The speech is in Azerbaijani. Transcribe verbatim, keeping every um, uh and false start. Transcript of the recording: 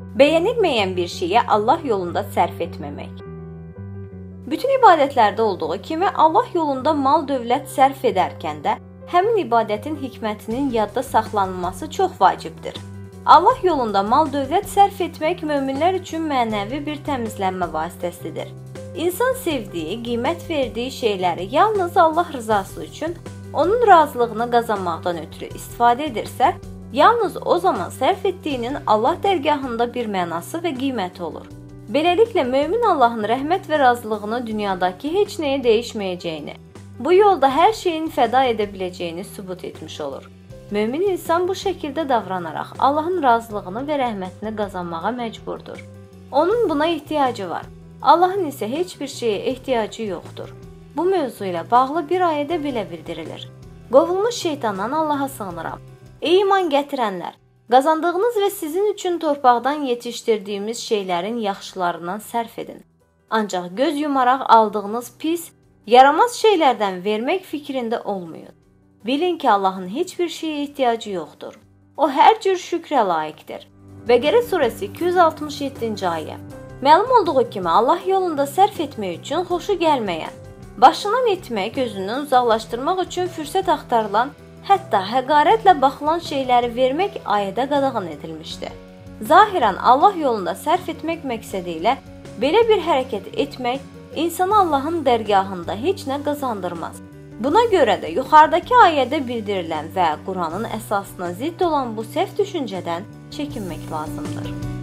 Bəyənilməyən bir şeyi Allah yolunda sərf etməmək. Bütün ibadətlərdə olduğu kimi Allah yolunda mal-dövlət sərf edərkən də həmin ibadətin hikmətinin yadda saxlanılması çox vacibdir. Allah yolunda mal-dövlət sərf etmək möminlər üçün mənəvi bir təmizlənmə vasitəsidir. İnsan sevdiyi, qiymət verdiyi şeyləri yalnız Allah rızası üçün, onun razılığını qazanmaqdan ötürü istifadə edirsə, yalnız o zaman sərf etdiyinin Allah dərgahında bir mənası və qiyməti olur. Beləliklə, mömin Allahın rəhmət və razılığını dünyadakı heç nəyə dəyişməyəcəyini, bu yolda hər şeyin fəda edə biləcəyini sübut etmiş olur. Mömin insan bu şəkildə davranaraq Allahın razılığını və rəhmətini qazanmağa məcburdur. Onun buna ehtiyacı var. Allahın isə heç bir şeyə ehtiyacı yoxdur. Bu mövzu ilə bağlı bir ayədə belə bildirilir. Qovulmuş şeytandan Allaha sığınıram. Ey iman gətirənlər! Qazandığınız və sizin üçün torpaqdan yetişdirdiyimiz şeylərin yaxşılarından sərf edin. Ancaq göz yumaraq aldığınız pis, yaramaz şeylərdən vermək fikrində olmayın. Bilin ki, Allahın heç bir şeyə ehtiyacı yoxdur. O hər cür şükrə layiqdir. Bəqərə surəsi iki yüz altmış yeddinci ayə. Məlum olduğu kimi Allah yolunda sərf etmək üçün xoşu gəlməyən, başından etmək, gözündən uzaqlaşdırmaq üçün fürsət axtarılan, hətta həqarətlə baxılan şeyləri vermək ayədə qadağan edilmişdir. Zahirən Allah yolunda sərf etmək məqsədi ilə belə bir hərəkət etmək insana Allahın dərgahında heç nə qazandırmaz. Buna görə də yuxarıdakı ayədə bildirilən və Quranın əsasına zidd olan bu səhv düşüncədən çəkinmək lazımdır.